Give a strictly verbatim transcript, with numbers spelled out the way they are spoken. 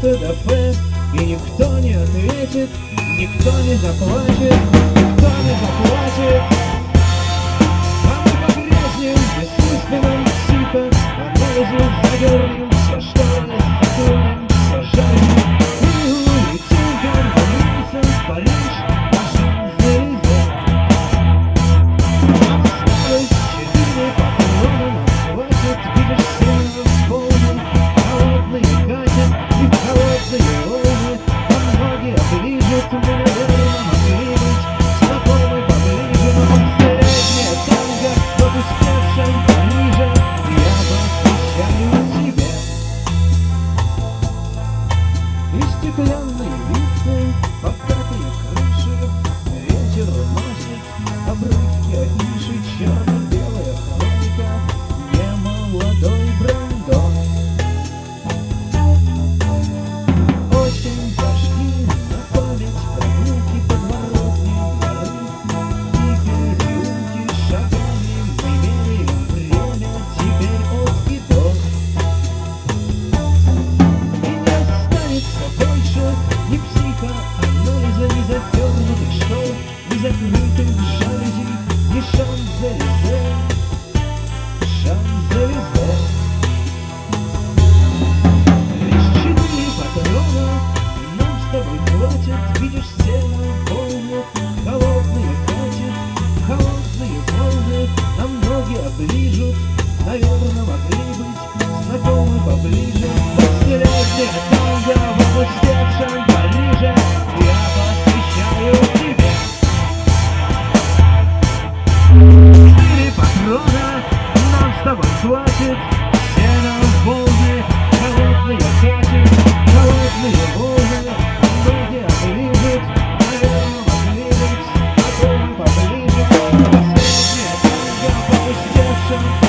ТДФ, и никто не ответит, никто не заплачет, никто не заплатит. А мы погрязнем в бессмысленном типа, анализы задернем все, что закроем, все жаль. И улетим границам в Париж, на Шанзелизе. Нам осталось четыре патрона, нам хватит, видишь, сильно полным. Холодные катят и холодные волны, а ноги оближут, мы, наверное, могли быть знакомы поближе. Но последнее танго в опустевшем Париже я посвящаю тебе. И стеклянные висы, покатые крыши, ветер уносит обрывки афиши, черно-белая хроника, немолодой Брандон. Осень, дожди, на память прогулки подворотни дворы, и переулки шагами мы меряем время теперь от и до. И не останется больше ни психоанализа, ни затернутых шторов, ни закрытых жалюзи, ни Шанзелизе, Шанзелизе. Лишь четыре патрона нам с тобой хватит, видишь, стены волны, холодные катят, холодные волны, нам ноги оближут, наверное, могли быть знакомы поближе. Последнее танго в опустевшем Париже я посвящаю тебе. Четыре патрона нам с тобой хватит, стены волны, холодные катят, холодные волны, ноги оближут, наверное, могли быть знакомы поближе. Последнее танго в опустевшем